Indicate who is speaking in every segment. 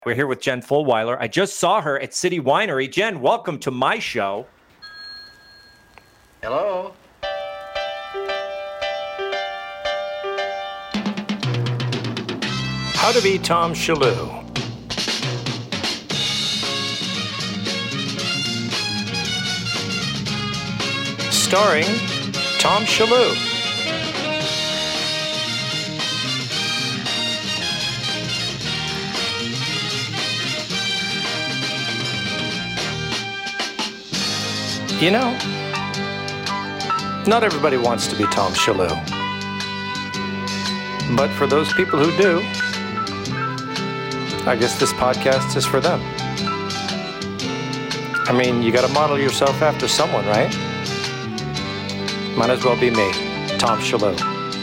Speaker 1: We're here with Jen Fulwiler. I just saw her at City Winery. Jen, welcome to my show.
Speaker 2: Hello?
Speaker 1: How to be Tom Shillue. Starring Tom Shillue. You know, not everybody wants to be Tom Shillue. But for those people who do, I guess this podcast is for them. I mean, you got to model yourself after someone, right? Might as well be me, Tom Shillue.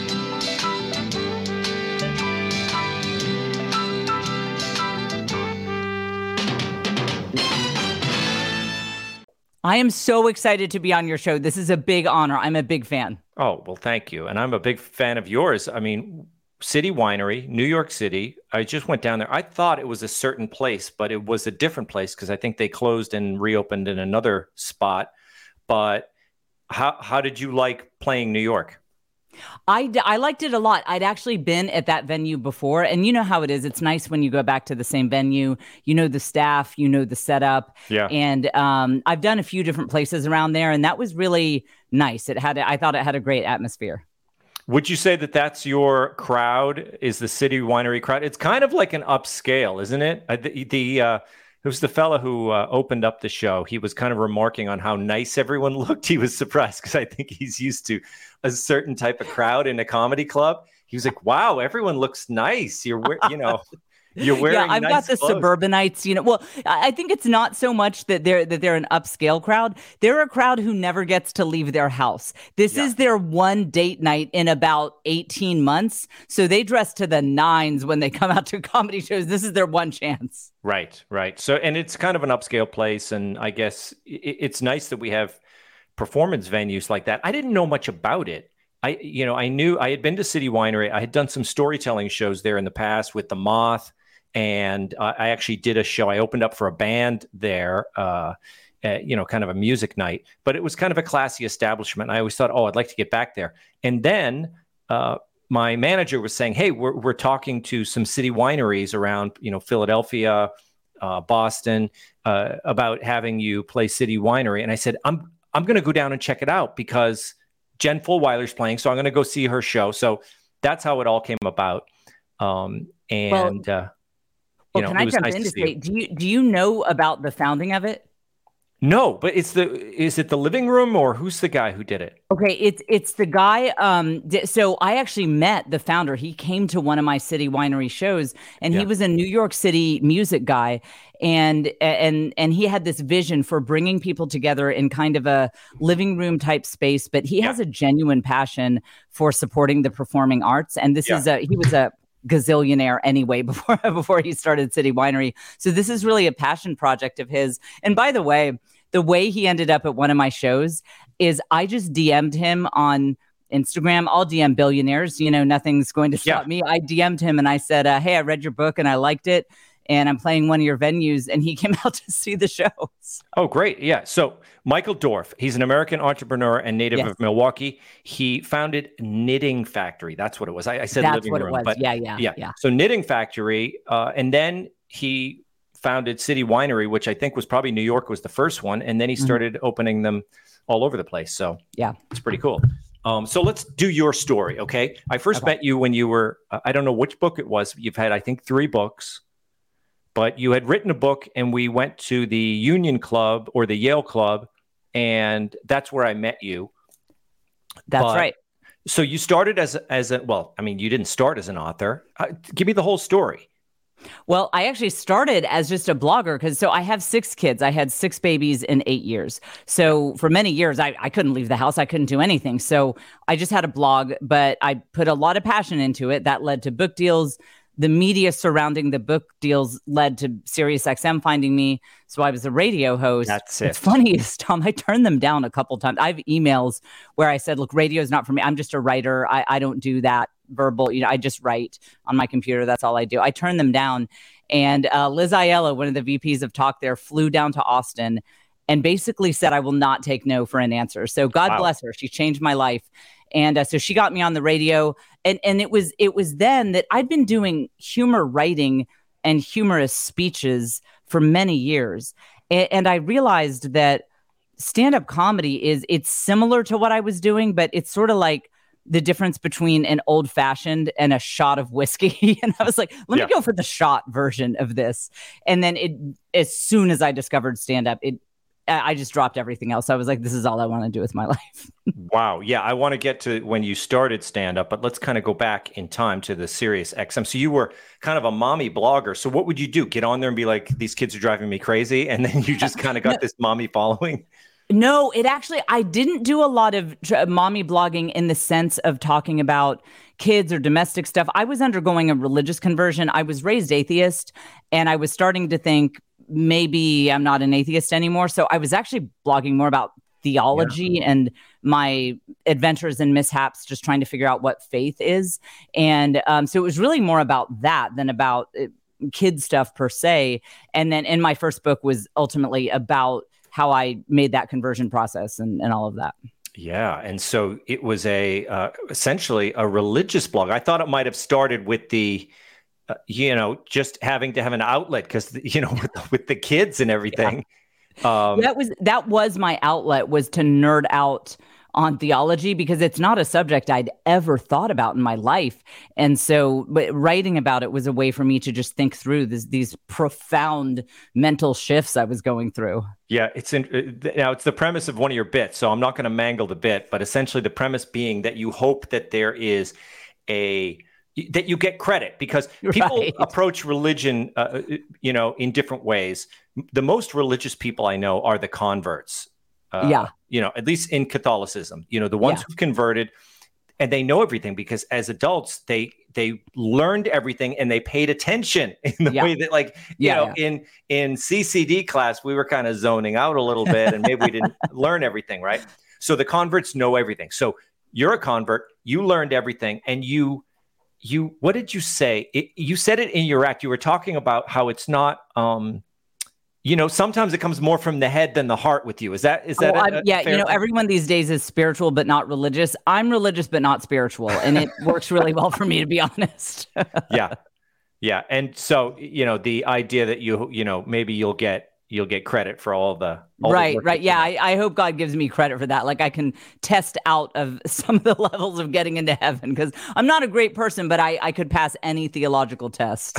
Speaker 3: I am so excited to be on your show. This is a big honor. I'm a big fan.
Speaker 1: Oh, well, thank you. And I'm a big fan of yours. I mean, City Winery, New York City. I just went down there. I thought it was a certain place, but it was a different place because I think they closed and reopened in another spot. But how did you like playing New York?
Speaker 3: I liked it a lot. I'd actually been at that venue before, and you know how it is. It's nice when you go back to the same venue. You know the staff, you know the setup.
Speaker 1: Yeah.
Speaker 3: And I've done a few different places around there, and that was really nice. I thought it had a great atmosphere.
Speaker 1: Would you say that that's your crowd? Is the City Winery crowd? It's kind of like an upscale, isn't it? It was the fella who opened up the show. He was kind of remarking on how nice everyone looked. He was surprised because I think he's used to a certain type of crowd in a comedy club. He was like, "Wow, everyone looks nice. You're wearing
Speaker 3: yeah, I've
Speaker 1: nice
Speaker 3: got the
Speaker 1: clothes."
Speaker 3: suburbanites, well, I think it's not so much that they're an upscale crowd. They're a crowd who never gets to leave their house. This is their one date night in about 18 months. So they dress to the nines when they come out to comedy shows. This is their one chance.
Speaker 1: Right. So, and it's kind of an upscale place. And I guess it's nice that we have performance venues like that. I didn't know much about it. I knew I had been to City Winery. I had done some storytelling shows there in the past with The Moth. And I actually did a show. I opened up for a band there, kind of a music night, but it was kind of a classy establishment. I always thought, I'd like to get back there. And then my manager was saying, hey, we're talking to some city wineries around, Philadelphia, Boston, about having you play City Winery. And I said, I'm going to go down and check it out because Jen Fulwiler's playing. So I'm going to go see her show. So that's how it all came about.
Speaker 3: Can I jump in to say, do you know about the founding of it?
Speaker 1: No, but is it the Living Room or who's the guy who did it?
Speaker 3: Okay, it's the guy. So I actually met the founder. He came to one of my City Winery shows, and he was a New York City music guy, and he had this vision for bringing people together in kind of a living room type space. But he has a genuine passion for supporting the performing arts, and he was a gazillionaire anyway before he started City Winery. So this is really a passion project of his. And by the way he ended up at one of my shows is I just DM'd him on Instagram. I'll DM billionaires, nothing's going to stop me. I DM'd him and I said, hey, I read your book and I liked it. And I'm playing one of your venues, and he came out to see the shows.
Speaker 1: Oh, great. Yeah. So Michael Dorf, he's an American entrepreneur and native of Milwaukee. He founded Knitting Factory. That's what it was. I said
Speaker 3: that's
Speaker 1: living
Speaker 3: what
Speaker 1: room.
Speaker 3: It was.
Speaker 1: But
Speaker 3: yeah.
Speaker 1: So Knitting Factory. And then he founded City Winery, which I think was probably New York was the first one. And then he started opening them all over the place. So it's pretty cool. So let's do your story. Okay. I first met you when you were, I don't know which book it was. You've had, I think, 3 books. But you had written a book and we went to the Union Club or the Yale Club, and that's where I met you.
Speaker 3: That's right.
Speaker 1: So you started you didn't start as an author. Give me the whole story.
Speaker 3: Well, I actually started as just a blogger because I have 6 kids. I had 6 babies in 8 years. So for many years, I couldn't leave the house. I couldn't do anything. So I just had a blog, but I put a lot of passion into it. That led to book deals. The media surrounding the book deals led to SiriusXM finding me. So I was a radio host.
Speaker 1: That's it.
Speaker 3: It's funny is, Tom, I turned them down a couple times. I have emails where I said, look, radio is not for me. I'm just a writer. I don't do that verbal. I just write on my computer. That's all I do. I turn them down. And Liz Aiello, one of the VPs of Talk there, flew down to Austin and basically said, I will not take no for an answer. So God bless her. She changed my life. And so she got me on the radio. And it was then that I'd been doing humor writing and humorous speeches for many years. And I realized that stand-up comedy it's similar to what I was doing, but it's sort of like the difference between an old-fashioned and a shot of whiskey. And I was like, let me go for the shot version of this. And then as soon as I discovered stand-up, I just dropped everything else. I was like, this is all I want to do with my life.
Speaker 1: Wow. Yeah. I want to get to when you started stand-up, but let's kind of go back in time to the Sirius XM. So you were kind of a mommy blogger. So what would you do? Get on there and be like, these kids are driving me crazy? And then you just kind of got this mommy following?
Speaker 3: No, I didn't do a lot of mommy blogging in the sense of talking about kids or domestic stuff. I was undergoing a religious conversion. I was raised atheist, and I was starting to think maybe I'm not an atheist anymore. So I was actually blogging more about theology and my adventures and mishaps, just trying to figure out what faith is. And so it was really more about that than about kid stuff per se. And then my first book was ultimately about how I made that conversion process and all of that.
Speaker 1: Yeah. And so it was essentially a religious blog. I thought it might have started with the, just having to have an outlet because, with the kids and everything. Yeah.
Speaker 3: That was my outlet, was to nerd out on theology, because it's not a subject I'd ever thought about in my life. And so writing about it was a way for me to just think through these profound mental shifts I was going through.
Speaker 1: Yeah, now it's the premise of one of your bits, so I'm not going to mangle the bit, but essentially the premise being that you hope that there is that you get credit, because people approach religion, in different ways. The most religious people I know are the converts. At least in Catholicism, the ones who've converted, and they know everything because as adults, they learned everything and they paid attention in the way that in CCD class, we were kind of zoning out a little bit and maybe we didn't learn everything. Right. So the converts know everything. So you're a convert, you learned everything. And you, what did you say? You said it in your act. You were talking about how it's not, sometimes it comes more from the head than the heart with you. Is that? Everyone these days is spiritual, but not religious. I'm religious, but not spiritual. And it works really well for me, to be honest. Yeah. Yeah. And so, the idea that maybe you'll get credit for all the
Speaker 3: right. Yeah. I hope God gives me credit for that. Like I can test out of some of the levels of getting into heaven, because I'm not a great person, but I could pass any theological test.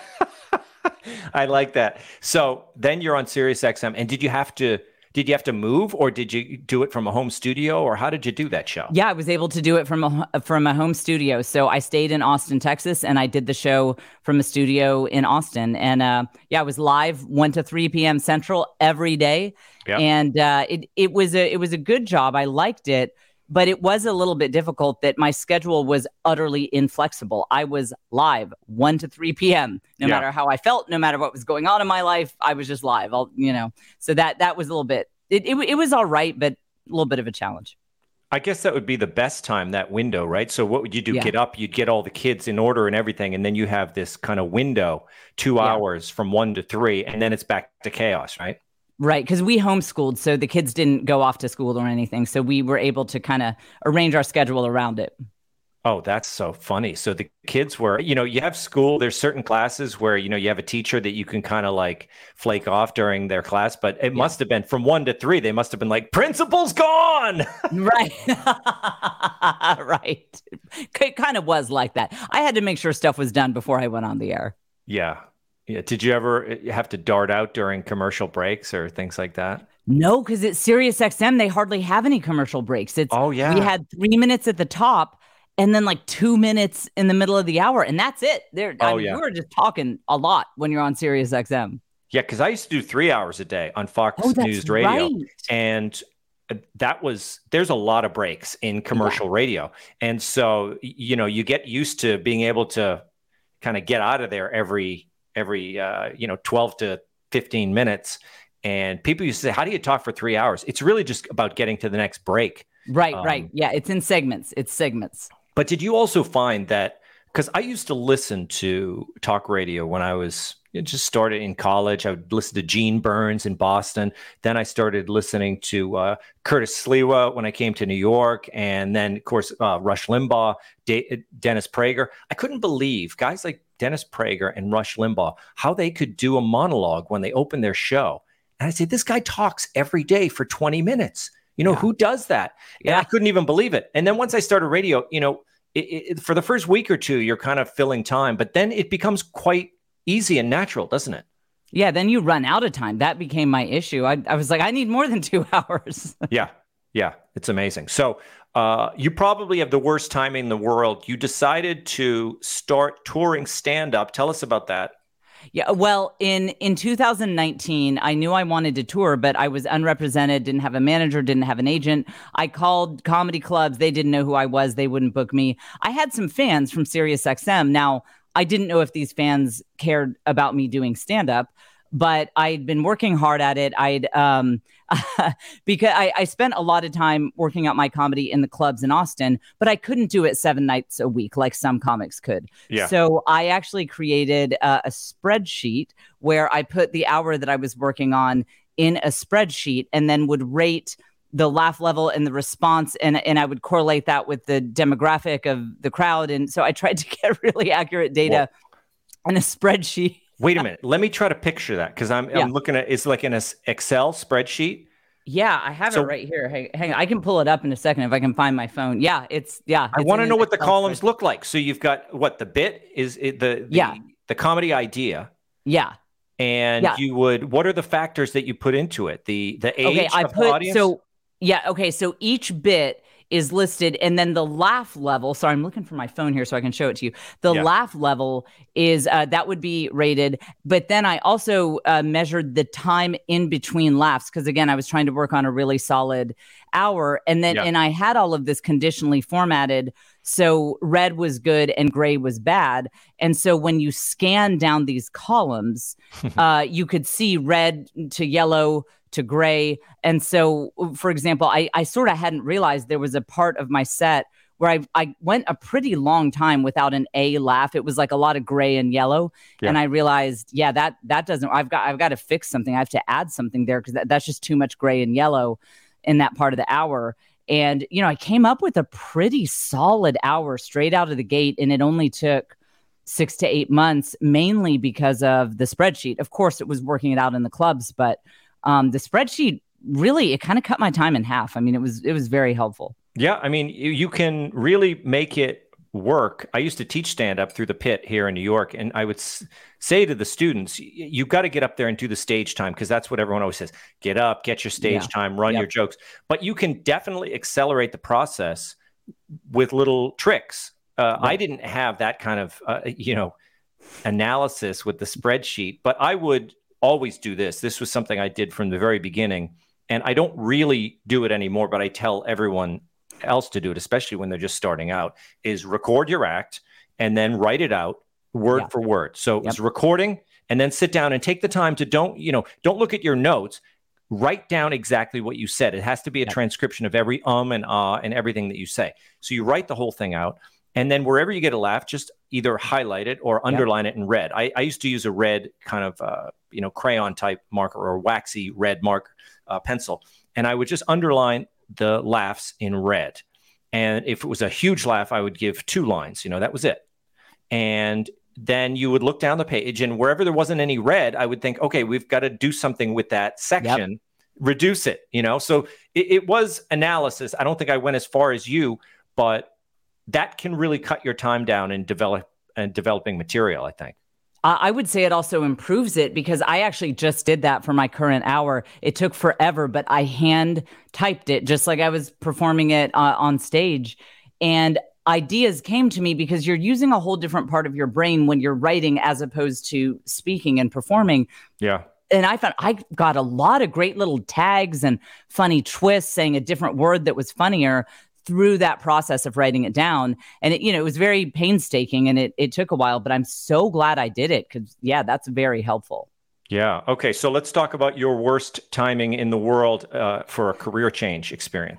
Speaker 1: I like that. So then you're on Sirius XM, and did you have to move, or did you do it from a home studio, or how did you do that show?
Speaker 3: Yeah, I was able to do it from a home studio. So I stayed in Austin, Texas, and I did the show from a studio in Austin. And I was live 1 to 3 p.m. Central every day. Yep. And it was a good job. I liked it. But it was a little bit difficult that my schedule was utterly inflexible. I was live 1 to 3 p.m. No matter how I felt, no matter what was going on in my life, I was just live. So that was a little bit. It was all right, but a little bit of a challenge.
Speaker 1: I guess that would be the best time, that window, right? So what would you do? Yeah. Get up, you'd get all the kids in order and everything, and then you have this kind of window, 2 hours from 1 to 3, and then it's back to chaos, right?
Speaker 3: Right, because we homeschooled, so the kids didn't go off to school or anything. So we were able to kind of arrange our schedule around it.
Speaker 1: Oh, that's so funny. So the kids were, you have school, there's certain classes where, you have a teacher that you can kind of like flake off during their class, but it must have been from 1 to 3. They must have been like, principal's gone.
Speaker 3: Right. Right. It kind of was like that. I had to make sure stuff was done before I went on the air.
Speaker 1: Yeah. Yeah. Did you ever have to dart out during commercial breaks or things like that?
Speaker 3: No, because at Sirius XM, they hardly have any commercial breaks. We had 3 minutes at the top and then like 2 minutes in the middle of the hour. And that's it. We were just talking a lot when you're on Sirius XM.
Speaker 1: Yeah, because I used to do 3 hours a day on Fox News Radio. Right. And there's a lot of breaks in commercial radio. And so, you get used to being able to kind of get out of there every 12 to 15 minutes. And people used to say, how do you talk for 3 hours? It's really just about getting to the next break.
Speaker 3: Right. Yeah. It's in segments.
Speaker 1: But did you also find that, because I used to listen to talk radio when I was just started in college. I would listen to Gene Burns in Boston. Then I started listening to Curtis Sliwa when I came to New York. And then, of course, Rush Limbaugh, Dennis Prager. I couldn't believe guys like Dennis Prager and Rush Limbaugh, how they could do a monologue when they open their show. And I said, this guy talks every day for 20 minutes. Who does that? And I couldn't even believe it. And then once I started radio, for the first week or two, you're kind of filling time, but then it becomes quite easy and natural, doesn't it?
Speaker 3: Yeah, then you run out of time. That became my issue. I was like, I need more than 2 hours. Yeah,
Speaker 1: it's amazing. So you probably have the worst timing in the world. You decided to start touring stand-up. Tell us about that.
Speaker 3: Yeah, well, in 2019, I knew I wanted to tour, but I was unrepresented, didn't have a manager, didn't have an agent. I called comedy clubs. They didn't know who I was. They wouldn't book me. I had some fans from SiriusXM. Now, I didn't know if these fans cared about me doing stand-up, but I'd been working hard at it. Because I spent a lot of time working out my comedy in the clubs in Austin, but I couldn't do it 7 nights a week like some comics could. Yeah. So I actually created a spreadsheet where I put the hour that I was working on in a spreadsheet and then would rate the laugh level and the response, and I would correlate that with the demographic of the crowd. And so I tried to get really accurate data in a spreadsheet.
Speaker 1: Wait a minute. Let me try to picture that, because I'm looking at, it's like in an Excel spreadsheet.
Speaker 3: Yeah, I have it right here. Hang on. I can pull it up in a second if I can find my phone. I
Speaker 1: want to know what the columns look like. So you've got the bit is the comedy idea.
Speaker 3: Yeah.
Speaker 1: And what are the factors that you put into it? The age of the audience?
Speaker 3: So each bit is listed, and then the laugh level. Sorry, I'm looking for my phone here so I can show it to you. The laugh level is that would be rated, but then I also measured the time in between laughs, because again, I was trying to work on a really solid hour, and then and I had all of this conditionally formatted. So red was good and gray was bad, and so when you scan down these columns, you could see red to yellow to gray. And so, for example, I sort of hadn't realized there was a part of my set where I went a pretty long time without an A laugh. It was like a lot of gray and yellow. Yeah. And I realized, that doesn't, I've got to fix something. I have to add something there, because that's just too much gray and yellow in that part of the hour. And, I came up with a pretty solid hour straight out of the gate, and it only took 6 to 8 months, mainly because of the spreadsheet. Of course, it was working it out in the clubs, but the spreadsheet really, it kind of cut my time in half. I mean, it was very helpful.
Speaker 1: Yeah. I mean, you can really make it work. I used to teach stand-up through the Pit here in New York, and I would say to the students, you've got to get up there and do the stage time, because that's what everyone always says. Get up, get your stage time, run your jokes. But you can definitely accelerate the process with little tricks. I didn't have that kind of, analysis with the spreadsheet, but I would always do this. This was something I did from the very beginning, and I don't really do it anymore, but I tell everyone else to do it, especially when they're just starting out, is record your act and then write it out word for word. So it's recording, and then sit down and take the time to don't look at your notes. Write down exactly what you said. It has to be a transcription of every and ah and everything that you say. So you write the whole thing out, and then wherever you get a laugh, just either highlight it or underline it in red. I used to use a red kind of crayon type marker, or waxy red marker pencil, and I would just underline the laughs in red. And if it was a huge laugh, I would give 2 lines. That was it. And then you would look down the page, and wherever there wasn't any red, I would think, okay, we've got to do something with that section, reduce it. So it was analysis. I don't think I went as far as you, but that can really cut your time down in developing material, I think.
Speaker 3: I would say it also improves it, because I actually just did that for my current hour. It took forever, but I hand typed it just like I was performing it on stage. And ideas came to me because you're using a whole different part of your brain when you're writing as opposed to speaking and performing. Yeah. And I found I got a lot of great little tags and funny twists, saying a different word that was funnier through that process of writing it down. And it was very painstaking, and it took a while, but I'm so glad I did it, because that's very helpful.
Speaker 1: Yeah. Okay. So let's talk about your worst timing in the world for a career change experience.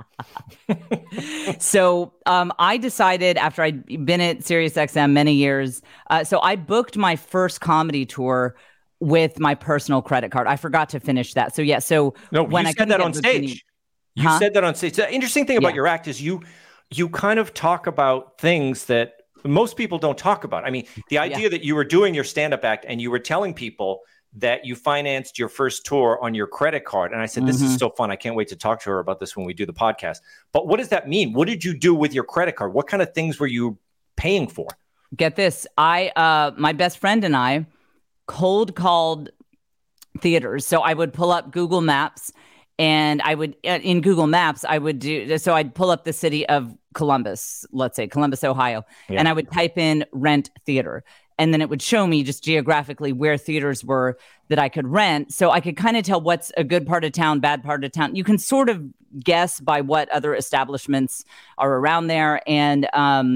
Speaker 3: So I decided after I'd been at SiriusXM many years, so I booked my first comedy tour with my personal credit card. I forgot to finish that. So yeah. So
Speaker 1: No,
Speaker 3: when
Speaker 1: you
Speaker 3: I
Speaker 1: said
Speaker 3: couldn't
Speaker 1: that
Speaker 3: get
Speaker 1: on
Speaker 3: booked
Speaker 1: stage. You
Speaker 3: huh?
Speaker 1: said that on stage. The interesting thing about
Speaker 3: Yeah.
Speaker 1: your act is you kind of talk about things that most people don't talk about. I mean, the idea
Speaker 3: Yeah.
Speaker 1: that you were doing your stand-up act and you were telling people that you financed your first tour on your credit card. And I said, this is so fun. I can't wait to talk to her about this when we do the podcast. But what does that mean? What did you do with your credit card? What kind of things were you paying for?
Speaker 3: Get this. My best friend and I cold called theaters. So I would pull up Google Maps and I would, in Google Maps, I would do, so I'd pull up the city of Columbus, let's say Columbus, Ohio, and I would type in rent theater. And then it would show me just geographically where theaters were that I could rent. So I could kind of tell what's a good part of town, bad part of town. You can sort of guess by what other establishments are around there. And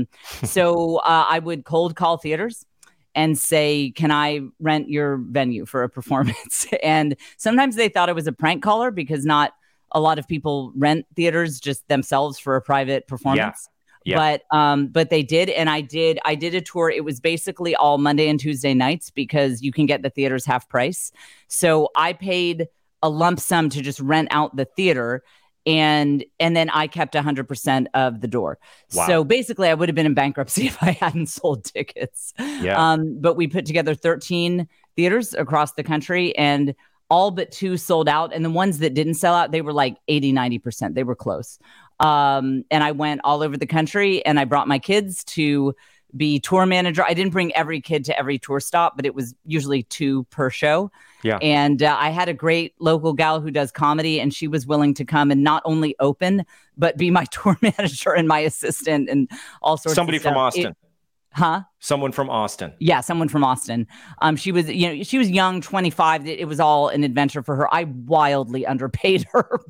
Speaker 3: so I would cold call theaters and say, can I rent your venue for a performance? And sometimes they thought it was a prank caller because not a lot of people rent theaters just themselves for a private performance. Yeah. But they did. And I did a tour. It was basically all Monday and Tuesday nights because you can get the theaters half price. So I paid a lump sum to just rent out the theater. And then I kept 100% of the door. Wow. So basically I would have been in bankruptcy if I hadn't sold tickets. Yeah. But we put together 13 theaters across the country and all but 2 sold out. And the ones that didn't sell out, they were like 80-90%. They were close. And I went all over the country and I brought my kids to be tour manager. I didn't bring every kid to every tour stop, but it was usually 2 per show. Yeah. And I had a great local gal who does comedy and she was willing to come and not only open, but be my tour manager and my assistant and all sorts
Speaker 1: Somebody
Speaker 3: of stuff.
Speaker 1: From Austin.
Speaker 3: Huh?
Speaker 1: Someone from Austin.
Speaker 3: Yeah, someone from Austin. She was young, 25. It was all an adventure for her. I wildly underpaid her,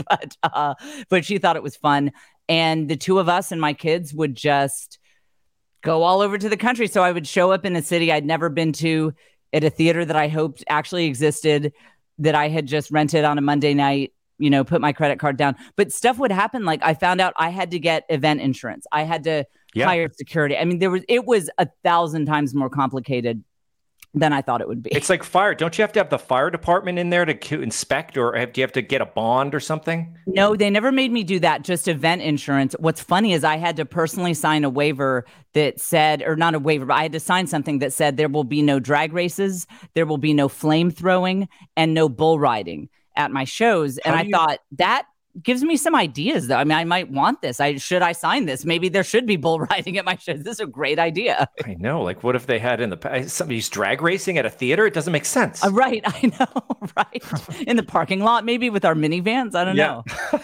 Speaker 3: but she thought it was fun. And the 2 of us and my kids would just go all over to the country. So I would show up in a city I'd never been to at a theater that I hoped actually existed, that I had just rented on a Monday night, put my credit card down. But stuff would happen. Like I found out I had to get event insurance. I had to hire security. I mean, it was 1,000 times more complicated than I thought it would be.
Speaker 1: It's like fire. Don't you have to have the fire department in there to inspect, or do you have to get a bond or something?
Speaker 3: No, they never made me do that. Just event insurance. What's funny is I had to personally sign a waiver that said, or not a waiver, but I had to sign something that said there will be no drag races, there will be no flame throwing, and no bull riding at my shows. And I thought that gives me some ideas, though. I mean, I might want this. Should I sign this? Maybe there should be bull riding at my shows. This is a great idea.
Speaker 1: I know. Like, what if they had in the past somebody's drag racing at a theater? It doesn't make sense.
Speaker 3: Right. I know. Right. In the parking lot, maybe with our minivans. I don't know.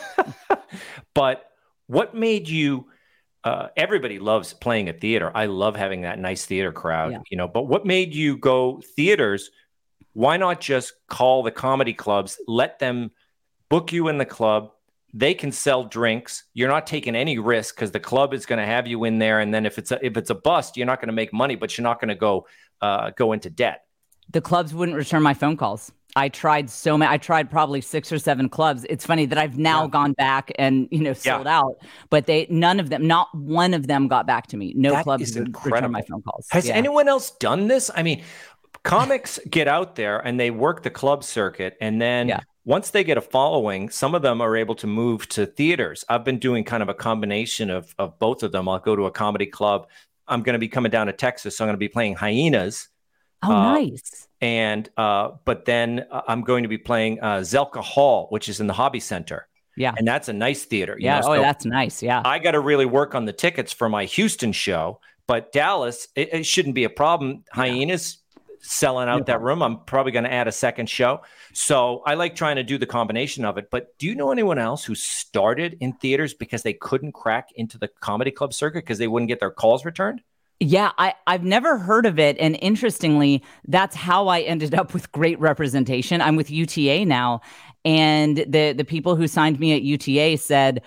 Speaker 1: But what made you? Everybody loves playing a theater. I love having that nice theater crowd. But what made you go theaters? Why not just call the comedy clubs? Let them book you in the club. They can sell drinks. You're not taking any risk because the club is going to have you in there. And then if it's a bust, you're not going to make money, but you're not going to go into debt. The
Speaker 3: clubs wouldn't return my phone calls. I tried so many. I tried probably 6 or 7 clubs. It's funny that I've now gone back and sold out, but none of them, not one of them, got back to me. No clubs would return my phone calls.
Speaker 1: Has anyone else done this? I mean, comics get out there and they work the club circuit, and then once they get a following, some of them are able to move to theaters. I've been doing kind of a combination of both of them. I'll go to a comedy club. I'm going to be coming down to Texas, so I'm going to be playing Hyenas.
Speaker 3: Oh, nice.
Speaker 1: And but then I'm going to be playing Zelka Hall, which is in the Hobby Center. Yeah. And that's a nice theater.
Speaker 3: So that's nice. Yeah.
Speaker 1: I got to really work on the tickets for my Houston show, but Dallas, it shouldn't be a problem. Hyenas selling out that room. I'm probably going to add a second show. So I like trying to do the combination of it. But do you know anyone else who started in theaters because they couldn't crack into the comedy club circuit because they wouldn't get their calls returned?
Speaker 3: Yeah, I've never heard of it. And interestingly, that's how I ended up with great representation. I'm with UTA now. And the people who signed me at UTA said,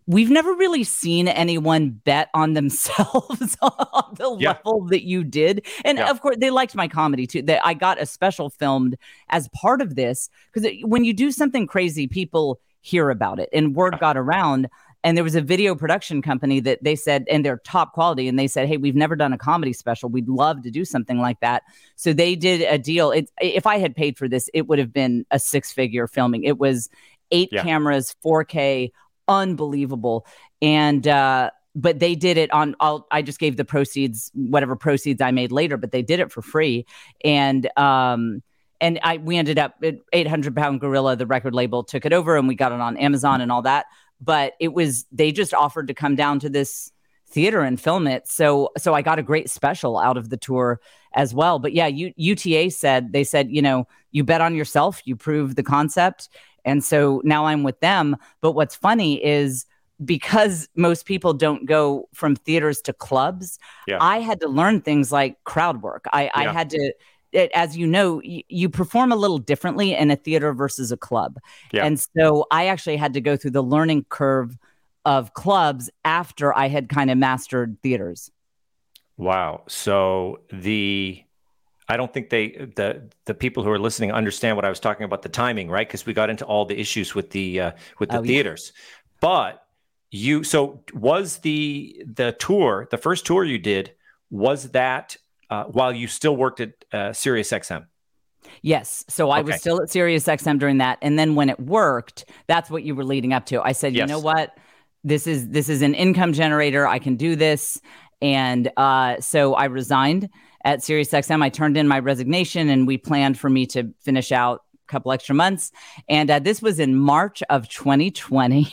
Speaker 3: we've never really seen anyone bet on themselves on the level that you did. And of course, they liked my comedy too. I got a special filmed as part of this because when you do something crazy, people hear about it and word got around. And there was a video production company that they said, and they're top quality, and they said, hey, we've never done a comedy special. We'd love to do something like that. So they did a deal. If I had paid for this, it would have been a 6-figure filming. It was 8 cameras, 4K, unbelievable. And but they did it on I just gave the proceeds, whatever proceeds I made later, but they did it for free. And we ended up at 800 Pound Gorilla, the record label, took it over, and we got it on Amazon and all that. But they just offered to come down to this theater and film it. So I got a great special out of the tour as well. But yeah, UTA said, you bet on yourself, you prove the concept. And so now I'm with them. But what's funny is because most people don't go from theaters to clubs, I had to learn things like crowd work. I had to, as you know, you perform a little differently in a theater versus a club. Yeah. And so I actually had to go through the learning curve of clubs after I had kind of mastered theaters.
Speaker 1: Wow. So I don't think the people who are listening understand what I was talking about, the timing, right? Because we got into all the issues with the theaters. But was the tour, the first tour you did, was that while you still worked at SiriusXM?
Speaker 3: Yes. So I was still at SiriusXM during that. And then when it worked, that's what you were leading up to. I said, you know what? This is an income generator. I can do this. And so I resigned at SiriusXM. I turned in my resignation, and we planned for me to finish out a couple extra months. And this was in March of 2020.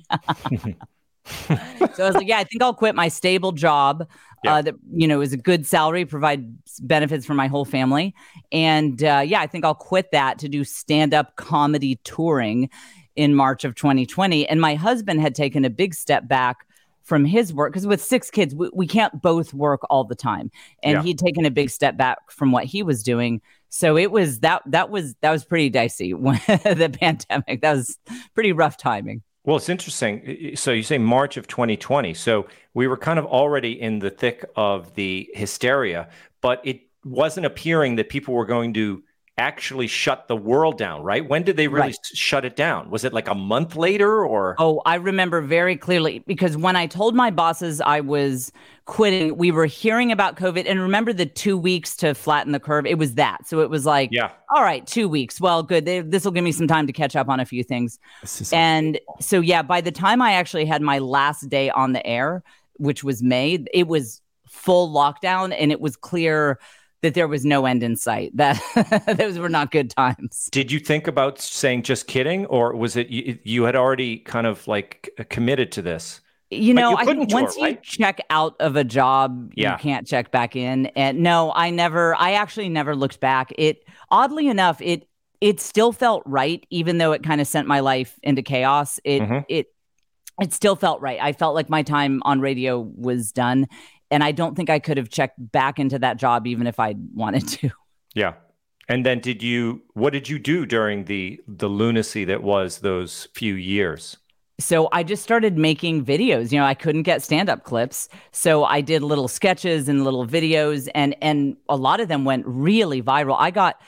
Speaker 3: So I was like, I think I'll quit my stable job that, is a good salary, provide benefits for my whole family. And I think I'll quit that to do stand-up comedy touring in March of 2020. And my husband had taken a big step back from his work because with 6 kids, we can't both work all the time. And he'd taken a big step back from what he was doing. So it was that was pretty dicey when the pandemic. That was pretty rough timing.
Speaker 1: Well, it's interesting. So you say March of 2020. So we were kind of already in the thick of the hysteria, but it wasn't appearing that people were going to actually shut the world down, right? When did they really shut it down? Was it like a month later or?
Speaker 3: Oh, I remember very clearly because when I told my bosses I was quitting, we were hearing about COVID. And remember the 2 weeks to flatten the curve? It was that. So it was like, all right, 2 weeks. Well, good. This will give me some time to catch up on a few things. And so, by the time I actually had my last day on the air, which was May, it was full lockdown, and it was clear that there was no end in sight, that those were not good times.
Speaker 1: Did you think about saying just kidding, or was it you had already kind of like committed to this?
Speaker 3: I think once you check out of a job, you can't check back in. And no, I actually never looked back. Oddly enough, it still felt right, even though it kind of sent my life into chaos. It still felt right. I felt like my time on radio was done. And I don't think I could have checked back into that job even if I wanted to.
Speaker 1: Yeah. And then what did you do during the lunacy that was those few years?
Speaker 3: So I just started making videos. I couldn't get stand-up clips. So I did little sketches and little videos, and a lot of them went really viral. I got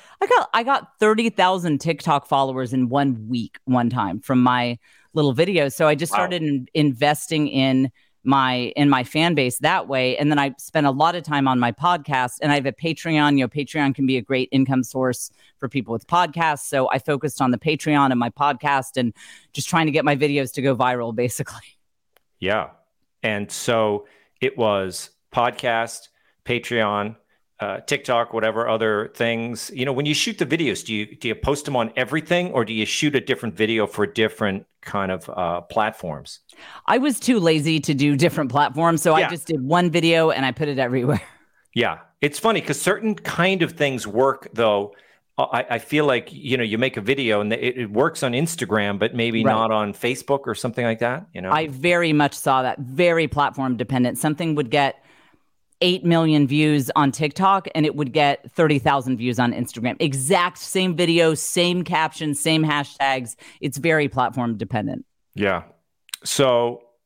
Speaker 3: 30,000 TikTok followers in 1 week one time from my little videos. So I just started investing in my fan base that way. And then I spent a lot of time on my podcast, and I have a Patreon. Patreon can be a great income source for people with podcasts. So I focused on the Patreon and my podcast and just trying to get my videos to go viral, basically.
Speaker 1: Yeah. And so it was podcast, Patreon, TikTok, whatever other things. When you shoot the videos, do you post them on everything, or do you shoot a different video for different kind of platforms?
Speaker 3: I was too lazy to do different platforms, so I just did one video and I put it everywhere.
Speaker 1: Yeah, it's funny because certain kind of things work, though. I feel like you make a video and it works on Instagram, but maybe not on Facebook or something like that.
Speaker 3: I very much saw that. Very platform dependent. Something would get 8 million views on TikTok and it would get 30,000 views on Instagram. Exact same video, same caption, same hashtags. It's very platform dependent.
Speaker 1: Yeah. So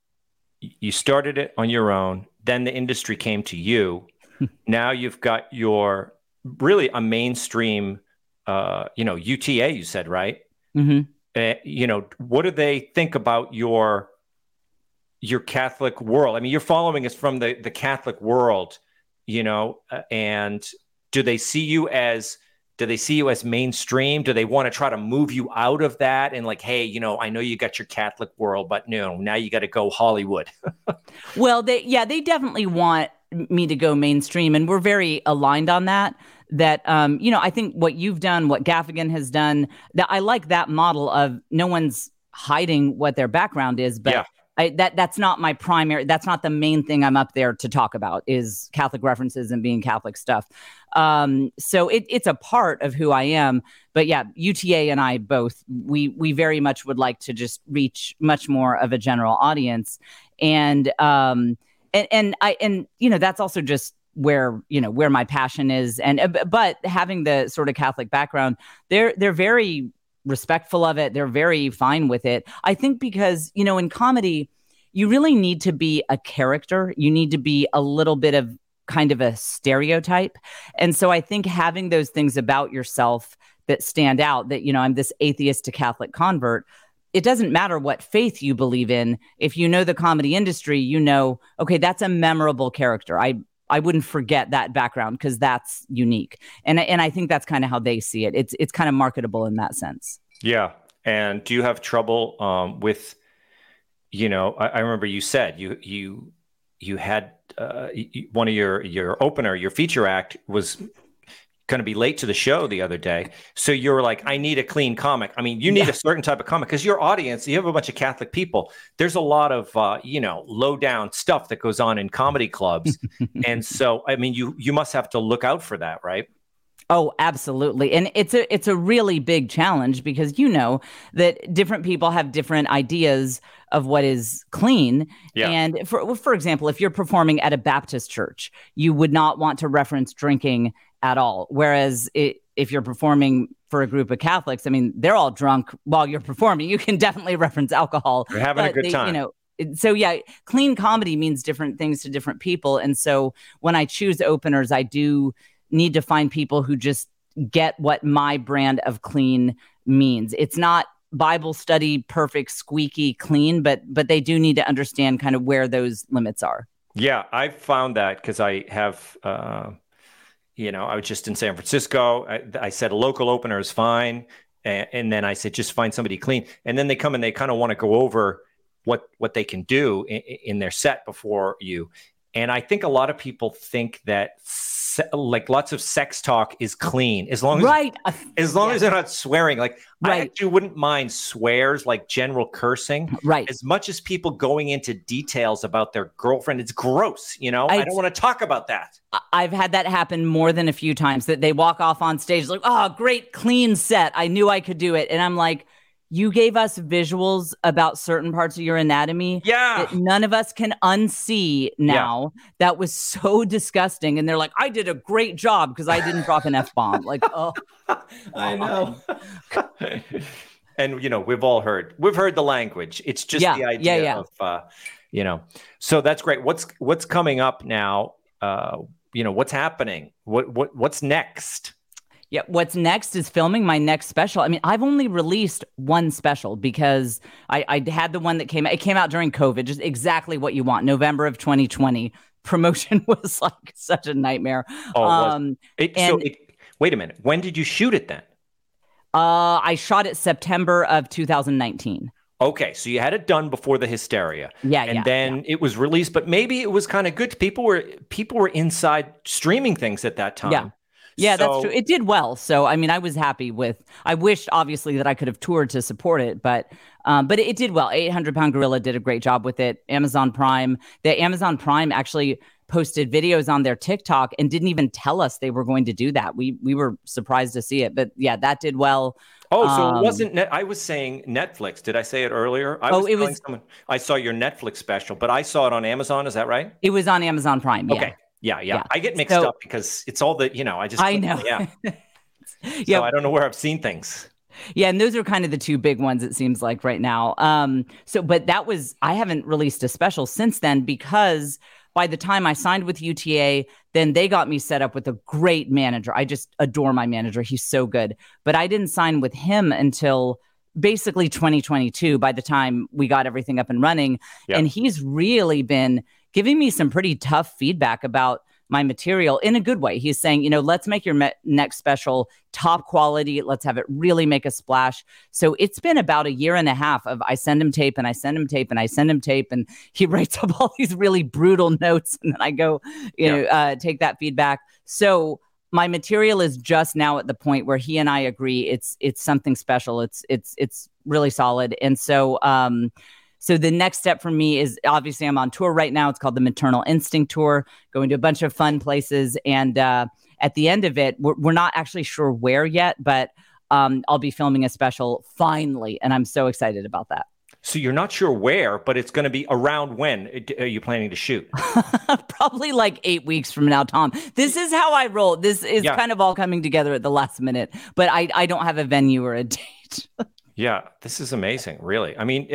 Speaker 1: you started it on your own. Then the industry came to you. Now you've got your really a mainstream, UTA, you said, right?
Speaker 3: Mm-hmm.
Speaker 1: What do they think about your Catholic world? I mean, you're following us from the Catholic world, and do they see you as mainstream? Do they want to try to move you out of that and like, hey, I know you got your Catholic world, but no, now you got to go Hollywood?
Speaker 3: Well, they definitely want me to go mainstream, and we're very aligned on that. That I think what you've done, what Gaffigan has done, that I like that model of no one's hiding what their background is, but yeah. That's not my primary. That's not the main thing I'm up there to talk about is Catholic references and being Catholic stuff. So it's a part of who I am. But yeah, UTA and I both we very much would like to just reach much more of a general audience, and that's also just where my passion is. But having the sort of Catholic background, they're very respectful of it. They're very fine with it. I think because, in comedy, you really need to be a character. You need to be a little bit of kind of a stereotype. And so I think having those things about yourself that stand out, that, I'm this atheist to Catholic convert, it doesn't matter what faith you believe in. If you know the comedy industry, okay, that's a memorable character. I wouldn't forget that background because that's unique. And I think that's kind of how they see it. It's kind of marketable in that sense. Yeah.
Speaker 1: And do you have trouble with, I remember you said you had one of your opener, your feature act was going to be late to the show the other day. So you're like, I need a clean comic. I mean, you need a certain type of comic because your audience, you have a bunch of Catholic people. There's a lot of, low down stuff that goes on in comedy clubs. And so, I mean, you must have to look out for that, right?
Speaker 3: Oh, absolutely. And it's a really big challenge because that different people have different ideas of what is clean. Yeah. And for example, if you're performing at a Baptist church, you would not want to reference drinking at all. Whereas if you're performing for a group of Catholics, I mean, they're all drunk while you're performing. You can definitely reference alcohol.
Speaker 1: You're having a good time.
Speaker 3: So yeah, clean comedy means different things to different people. And so when I choose openers, I do need to find people who just get what my brand of clean means. It's not Bible study, perfect, squeaky clean, but they do need to understand kind of where those limits are.
Speaker 1: Yeah, I found that because I have, I was just in San Francisco. I said a local opener is fine. And then I said, just find somebody clean. And then they come and they kind of want to go over what they can do in their set before you. And I think a lot of people think that like lots of sex talk is clean as long as they're not swearing. Like I actually wouldn't mind swears, like general cursing,
Speaker 3: right?
Speaker 1: As much as people going into details about their girlfriend. It's gross, I don't want to talk about that.
Speaker 3: I've had that happen more than a few times that they walk off on stage like, oh, great, clean set. I knew I could do it. And I'm like, you gave us visuals about certain parts of your anatomy that none of us can unsee now. Yeah. That was so disgusting. And they're like, I did a great job because I didn't drop an F-bomb. Like, oh,
Speaker 1: I know. And, we've heard the language. It's just the idea of, so that's great. What's coming up now? What's happening? What's next?
Speaker 3: Yeah, what's next is filming my next special. I mean, I've only released one special because I had the one that came out during COVID, just exactly what you want. November of 2020. Promotion was like such a nightmare.
Speaker 1: Wait a minute. When did you shoot it then?
Speaker 3: I shot it September of 2019.
Speaker 1: Okay, so you had it done before the hysteria. And then it was released, but maybe it was kind of good. People were inside streaming things at that time.
Speaker 3: Yeah, that's true. It did well. So, I mean, I was happy I wished obviously that I could have toured to support it, but it did well. 800 Pound Gorilla did a great job with it. Amazon Prime actually posted videos on their TikTok and didn't even tell us they were going to do that. We were surprised to see it, but yeah, that did well.
Speaker 1: Oh, so it wasn't, I was saying Netflix. Did I say it earlier? I saw your Netflix special, but I saw it on Amazon. Is that right?
Speaker 3: It was on Amazon Prime. Yeah.
Speaker 1: Okay. Yeah. I get mixed up because it's all that,
Speaker 3: I know.
Speaker 1: Yeah. So I don't know where I've seen things.
Speaker 3: Yeah, and those are kind of the two big ones, it seems like right now. But I haven't released a special since then because by the time I signed with UTA, then they got me set up with a great manager. I just adore my manager. He's so good. But I didn't sign with him until basically 2022 by the time we got everything up and running. Yep. And he's really been giving me some pretty tough feedback about my material in a good way. He's saying, let's make your next special top quality. Let's have it really make a splash. So it's been about a year and a half of I send him tape and I send him tape and I send him tape, and he writes up all these really brutal notes, and then I go, take that feedback. So my material is just now at the point where he and I agree it's something special. It's really solid. And so so the next step for me is obviously I'm on tour right now. It's called the Maternal Instinct Tour, going to a bunch of fun places. And at the end of it, we're not actually sure where yet, but I'll be filming a special finally. And I'm so excited about that.
Speaker 1: So you're not sure where, but it's going to be around when are you planning to shoot?
Speaker 3: Probably like 8 weeks from now, Tom. This is how I roll. This is kind of all coming together at the last minute, but I don't have a venue or a date.
Speaker 1: Yeah, this is amazing, really. I mean,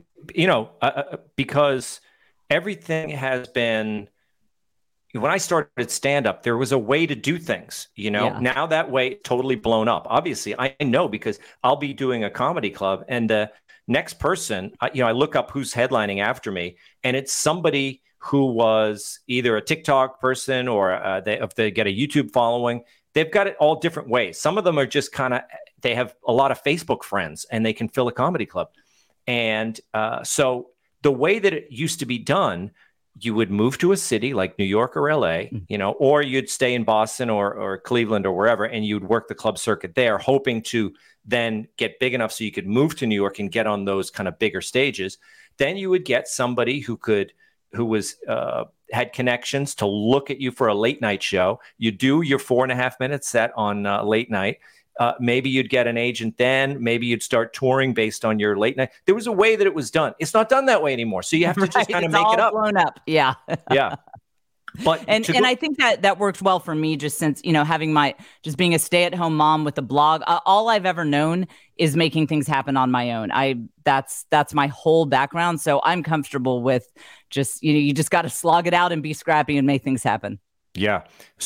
Speaker 1: because everything has been, when I started stand-up, there was a way to do things, Now that way totally blown up. Obviously, I know because I'll be doing a comedy club and the next person, I look up who's headlining after me, and it's somebody who was either a TikTok person or if they get a YouTube following. They've got it all different ways. Some of them are just they have a lot of Facebook friends and they can fill a comedy club. And so the way that it used to be done, you would move to a city like New York or LA, or you'd stay in Boston or Cleveland or wherever, and you'd work the club circuit there, hoping to then get big enough so you could move to New York and get on those kind of bigger stages. Then you would get somebody who had connections to look at you for a late night show. You do your 4.5 minute set on late night. Maybe you'd get an agent then. Maybe you'd start touring based on your late night. There was a way that it was done. It's not done that way anymore. So you have to just kind of make it up.
Speaker 3: Blown up. Yeah.
Speaker 1: Yeah. But
Speaker 3: and I think that worked well for me just since, having just being a stay-at-home mom with a blog. All I've ever known is making things happen on my own. That's my whole background. So I'm comfortable with just, you just got to slog it out and be scrappy and make things happen.
Speaker 1: Yeah.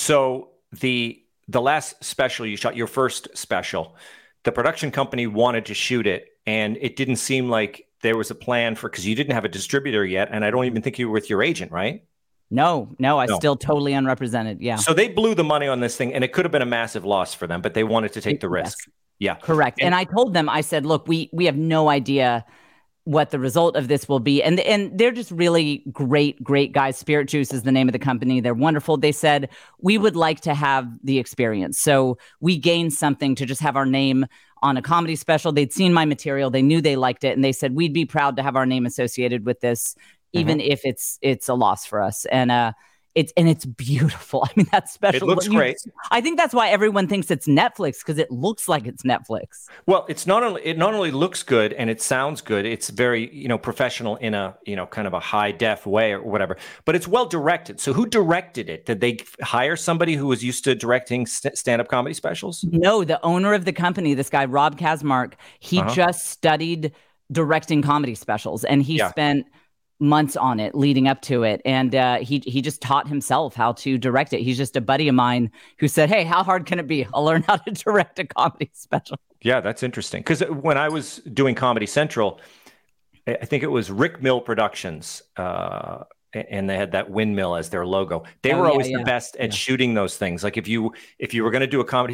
Speaker 1: So the last special you shot, your first special, the production company wanted to shoot it, and it didn't seem like there was a plan because you didn't have a distributor yet. And I don't even think you were with your agent, right?
Speaker 3: No, still totally unrepresented. Yeah.
Speaker 1: So they blew the money on this thing, and it could have been a massive loss for them, but they wanted to take the risk.
Speaker 3: Yes.
Speaker 1: Yeah.
Speaker 3: Correct. And I told them, I said, look, we have no idea what the result of this will be. And they're just really great guys. Spirit Juice is the name of the company. They're wonderful. They said, we would like to have the experience. So we gained something to just have our name on a comedy special. They'd seen my material. They knew they liked it. And they said, we'd be proud to have our name associated with this, even if it's a loss for us. And it's beautiful. I mean, that's special.
Speaker 1: It looks great.
Speaker 3: I think that's why everyone thinks it's Netflix, because it looks like it's Netflix.
Speaker 1: Well, it not only looks good and it sounds good. It's very, professional in a, kind of a high def way or whatever, but it's well directed. So who directed it? Did they hire somebody who was used to directing stand-up comedy specials?
Speaker 3: No, the owner of the company, this guy, Rob Kazmark, he just studied directing comedy specials, and he spent months on it leading up to it. And he just taught himself how to direct it. He's just a buddy of mine who said, hey, how hard can it be? I'll learn how to direct a comedy special. Yeah,
Speaker 1: that's interesting. Because when I was doing Comedy Central, I think it was Rick Mill Productions, and they had that windmill as their logo. They were always the best at shooting those things. Like if you were going to do a Comedy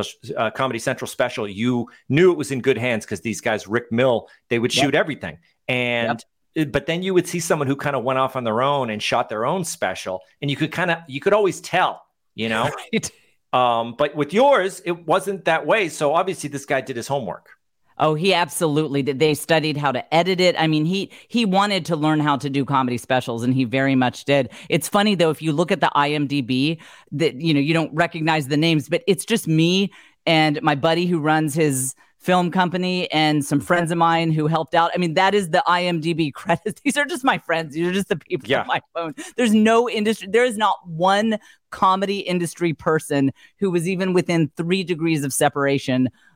Speaker 1: Central special, you knew it was in good hands because these guys, Rick Mill, they would shoot everything. And but then you would see someone who kind of went off on their own and shot their own special, and you could always tell, Right. But with yours, it wasn't that way. So obviously this guy did his homework.
Speaker 3: Oh, he absolutely did. They studied how to edit it. I mean, he wanted to learn how to do comedy specials, and he very much did. It's funny though, if you look at the IMDb, that you don't recognize the names, but it's just me and my buddy who runs his film company and some friends of mine who helped out. I mean, that is the IMDb credits. These are just my friends. These are just the people on my phone. There's no industry. There is not one comedy industry person who was even within 3 degrees of separation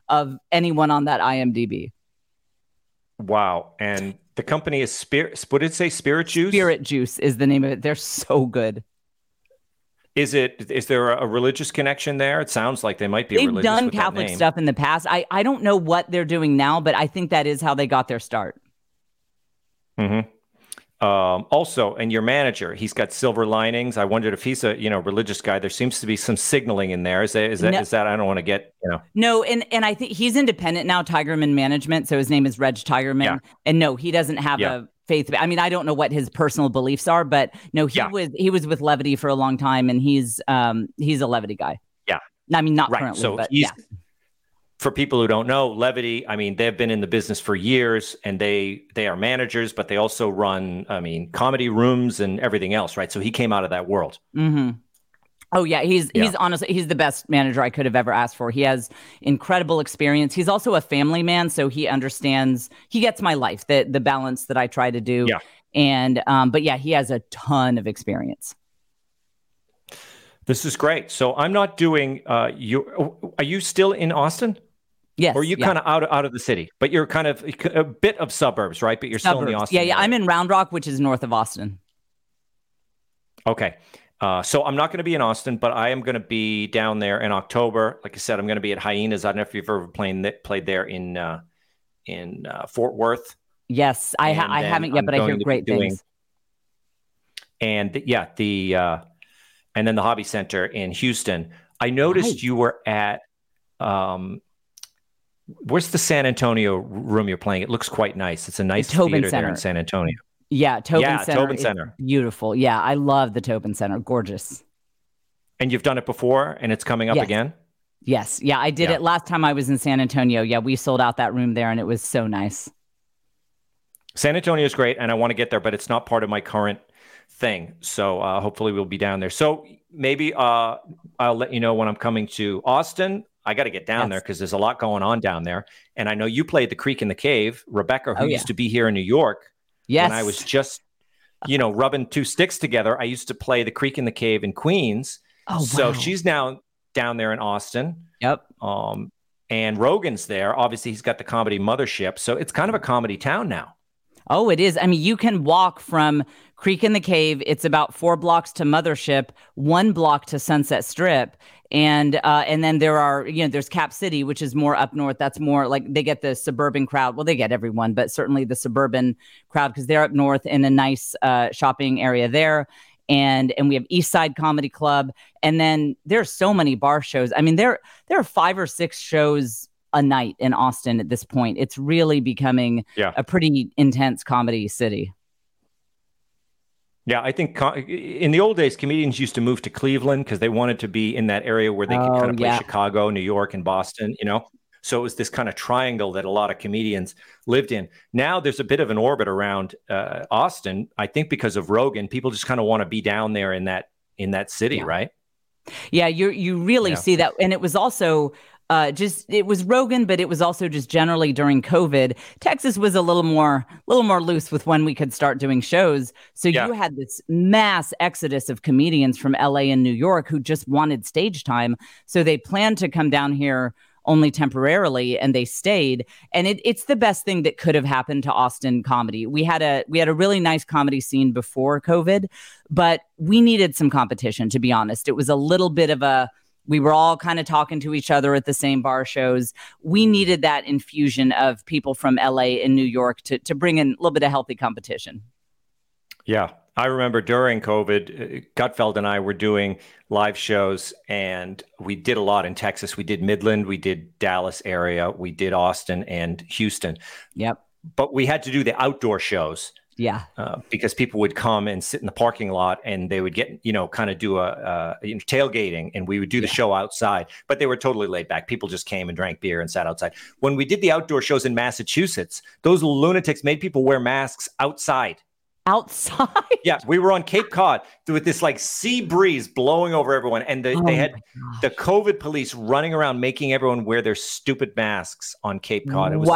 Speaker 3: of anyone on that IMDb.
Speaker 1: Wow. And the company is Spirit. What did it say? Spirit Juice?
Speaker 3: Spirit Juice is the name of it. They're so good.
Speaker 1: Is there a religious connection there? It sounds like they might be religious.
Speaker 3: They've done
Speaker 1: with
Speaker 3: Catholic
Speaker 1: that name.
Speaker 3: stuff in the past. I don't know what they're doing now, but I think that is how they got their start.
Speaker 1: Mm-hmm. Also, and your manager, he's got silver linings. I wondered if he's a religious guy. There seems to be some signaling in there. Is that I don't want to get
Speaker 3: No, and I think he's independent now, Tigerman Management. So his name is Reg Tigerman. Yeah. And no, he doesn't have a faith. I mean, I don't know what his personal beliefs are, but no, he was with Levity for a long time, and he's a Levity guy.
Speaker 1: Yeah.
Speaker 3: I mean, not
Speaker 1: right.
Speaker 3: currently,
Speaker 1: so
Speaker 3: but
Speaker 1: for people who don't know, Levity, I mean, they've been in the business for years, and they are managers, but they also run, comedy rooms and everything else, right? So he came out of that world.
Speaker 3: Mm-hmm. Oh yeah, he's honestly, he's the best manager I could have ever asked for. He has incredible experience. He's also a family man, so he understands. He gets my life, the balance that I try to do.
Speaker 1: Yeah.
Speaker 3: And but yeah, he has a ton of experience.
Speaker 1: This is great. So I'm not doing. Are you still in Austin?
Speaker 3: Yes.
Speaker 1: Or are you kind of out of the city, but you're kind of a bit of suburbs, right? But you're still in the Austin area.
Speaker 3: I'm in Round Rock, which is north of Austin.
Speaker 1: Okay. So I'm not going to be in Austin, but I am going to be down there in October. Like I said, I'm going to be at Hyenas. I don't know if you've ever played there in Fort Worth.
Speaker 3: Yes, I haven't yet, but I hear great things.
Speaker 1: And and then the Hobby Center in Houston. I noticed you were at where's the San Antonio room you're playing? It looks quite nice. It's a nice theater there in San Antonio.
Speaker 3: Yeah, Tobin
Speaker 1: Center.
Speaker 3: Beautiful. Yeah, I love the Tobin Center. Gorgeous.
Speaker 1: And you've done it before, and it's coming up again?
Speaker 3: Yes. Yeah, I did it last time I was in San Antonio. Yeah, we sold out that room there, and it was so nice.
Speaker 1: San Antonio is great, and I want to get there, but it's not part of my current thing. So hopefully we'll be down there. So maybe I'll let you know when I'm coming to Austin. I got to get down there because there's a lot going on down there. And I know you played The Creek and the Cave. Rebecca, who used to be here in New York, when I was just, rubbing two sticks together, I used to play The Creek and the Cave in Queens.
Speaker 3: Oh, wow.
Speaker 1: So she's now down there in Austin.
Speaker 3: Yep.
Speaker 1: And Rogan's there. Obviously, he's got the Comedy Mothership. So it's kind of a comedy town now.
Speaker 3: Oh, it is. I mean, you can walk from Creek and the Cave. It's about 4 blocks to Mothership, 1 block to Sunset Strip. And then there's Cap City, which is more up north. That's more like they get the suburban crowd. Well, they get everyone, but certainly the suburban crowd because they're up north in a nice shopping area there. And we have East Side Comedy Club. And then there's so many bar shows. I mean, there are 5 or 6 shows a night in Austin at this point. It's really becoming a pretty intense comedy city.
Speaker 1: Yeah, I think in the old days, comedians used to move to Cleveland because they wanted to be in that area where they could kind of play Chicago, New York, and Boston, So it was this kind of triangle that a lot of comedians lived in. Now there's a bit of an orbit around Austin, I think because of Rogan. People just kind of want to be down there in that city, right?
Speaker 3: Yeah, you really see that. And it was also it was Rogan, but it was also just generally during COVID. Texas was a little more loose with when we could start doing shows. So you had this mass exodus of comedians from LA and New York who just wanted stage time. So they planned to come down here only temporarily, and they stayed. And it's the best thing that could have happened to Austin comedy. We had a really nice comedy scene before COVID, but we needed some competition, to be honest. It was a little bit of we were all kind of talking to each other at the same bar shows. We needed that infusion of people from LA and New York to bring in a little bit of healthy competition.
Speaker 1: Yeah. I remember during COVID, Gutfeld and I were doing live shows, and we did a lot in Texas. We did Midland, we did Dallas area, we did Austin and Houston.
Speaker 3: Yep.
Speaker 1: But we had to do the outdoor shows.
Speaker 3: Yeah.
Speaker 1: Because people would come and sit in the parking lot, and they would get, kind of do a tailgating, and we would do the show outside, but they were totally laid back. People just came and drank beer and sat outside. When we did the outdoor shows in Massachusetts, those lunatics made people wear masks outside. Yeah, we were on Cape Cod with this like sea breeze blowing over everyone, and they had the COVID police running around making everyone wear their stupid masks on Cape Cod. It was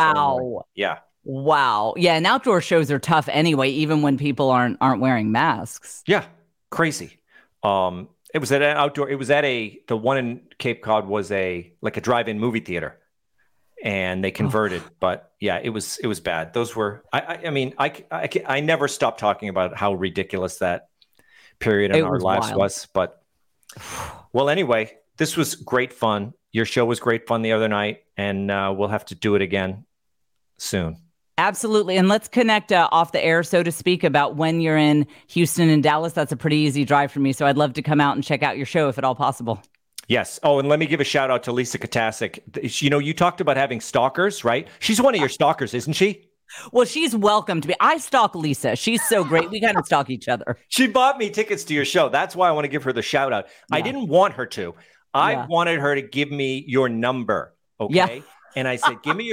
Speaker 3: Wow. Yeah, and outdoor shows are tough anyway, even when people aren't wearing masks.
Speaker 1: Yeah, crazy. It was at an outdoor. It was at the one in Cape Cod was like a drive-in movie theater. and they converted. But yeah, it was bad. Those were, I mean, I never stopped talking about how ridiculous that period in our lives was. But well, anyway, this was great fun. Your show was great fun the other night, and we'll have to do it again soon.
Speaker 3: Absolutely. And let's connect off the air, so to speak, about when you're in Houston and Dallas. That's a pretty easy drive for me. So I'd love to come out and check out your show if at all possible.
Speaker 1: Yes. Oh, and let me give a shout out to Lisa Katasic. You know, you talked about having stalkers, right? She's one of your stalkers, isn't she?
Speaker 3: Well, she's welcome to be. I stalk Lisa. She's so great. We kind of stalk each other.
Speaker 1: She bought me tickets to your show. That's why I want to give her the shout out. Yeah. I didn't want her to. I wanted her to give me your number. Okay. Yeah. And I said, give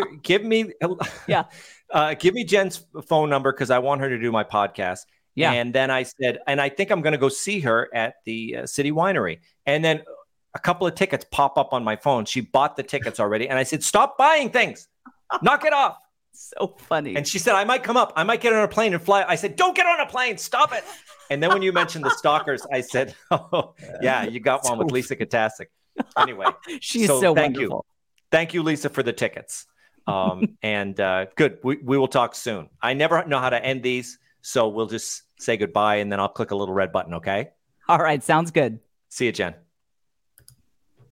Speaker 1: me Jen's phone number because I want her to do my podcast. Yeah. And then I said, and I think I'm going to go see her at the City Winery. And then a couple of tickets pop up on my phone. She bought the tickets already. And I said, stop buying things. Knock it off.
Speaker 3: So funny.
Speaker 1: And she said, I might come up. I might get on a plane and fly. I said, don't get on a plane. Stop it. And then when you mentioned the stalkers, I said, oh, yeah, you got one with Lisa Katasic. Anyway.
Speaker 3: She's so
Speaker 1: thank
Speaker 3: wonderful.
Speaker 1: Thank you, Lisa, for the tickets. And good. We will talk soon. I never know how to end these, so we'll just say goodbye, and then I'll click a little red button, okay?
Speaker 3: All right. Sounds good.
Speaker 1: See you, Jen.